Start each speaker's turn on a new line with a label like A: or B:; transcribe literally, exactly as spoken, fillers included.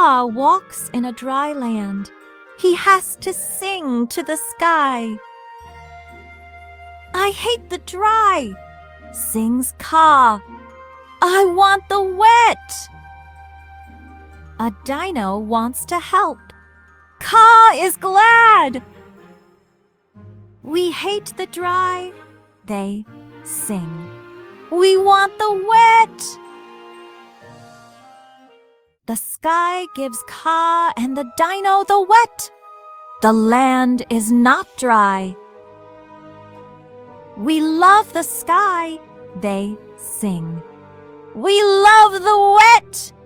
A: Ka walks in a dry land. He has to sing to the sky. I hate the dry, sings Ka. I want the wet. A dino wants to help. Ka is glad. We hate the dry, they sing. We want the wet. The sky gives Ka and the dino the wet. The land is not dry. We love the sky, they sing. We love the wet.